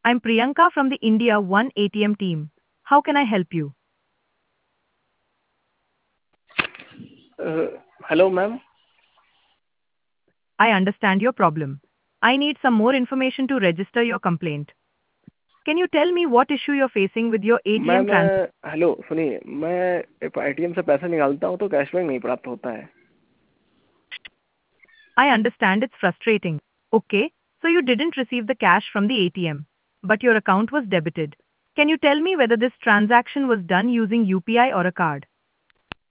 I'm Priyanka from the India One ATM team. How can I help you? Uh, Hello, ma'am. I understand your problem. I need some more information to register your complaint. Can you tell me what issue you're facing with your ATM ma'am transaction? Hello सुनिए, मैं ATM से पैसे निकालता हूँ तो cashback नहीं प्राप्त होता है। I understand it's frustrating. Okay, so you didn't receive the cash from the ATM, but your account was debited. Can you tell me whether this transaction was done using UPI or a card?